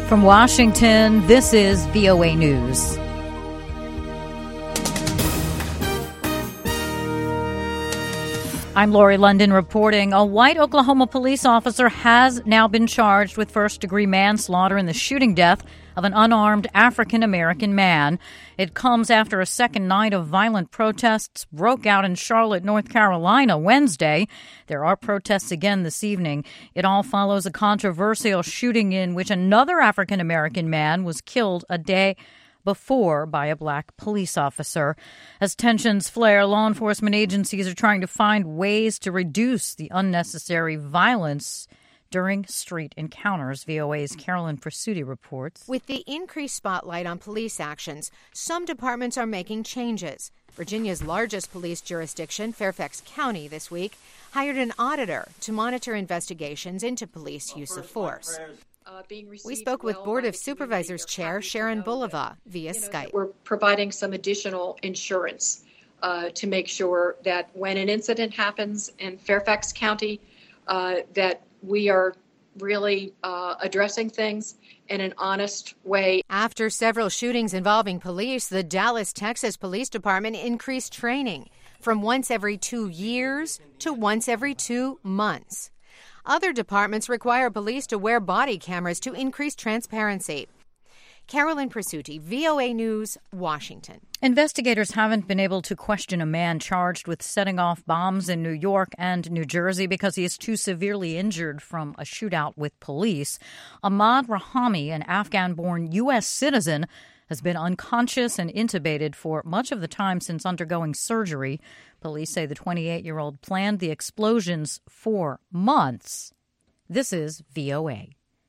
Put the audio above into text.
From Washington, this is VOA News. I'm Lori London reporting. A white Oklahoma police officer has now been charged with first-degree manslaughter in the shooting death of an unarmed African-American man. It comes after a second night of violent protests broke out in Charlotte, North Carolina, Wednesday. There are protests again this evening. It all follows a controversial shooting in which another African-American man was killed a day before by a black police officer. As tensions flare, law enforcement agencies are trying to find ways to reduce the unnecessary violence during street encounters. VOA's Carolyn Presutti reports. With the increased spotlight on police actions, some departments are making changes. Virginia's largest police jurisdiction, Fairfax County, this week hired an auditor to monitor investigations into police use of force. We spoke with Board of Supervisors Chair Sharon Bulova via Skype. We're providing some additional insurance to make sure that when an incident happens in Fairfax County, that we are really addressing things in an honest way. After several shootings involving police, the Dallas, Texas Police Department increased training from once every 2 years to once every 2 months. Other departments require police to wear body cameras to increase transparency. Carolyn Presutti, VOA News, Washington. Investigators haven't been able to question a man charged with setting off bombs in New York and New Jersey because he is too severely injured from a shootout with police. Ahmad Rahami, an Afghan-born U.S. citizen, has been unconscious and intubated for much of the time since undergoing surgery. Police say the 28-year-old planned the explosions for months. This is VOA.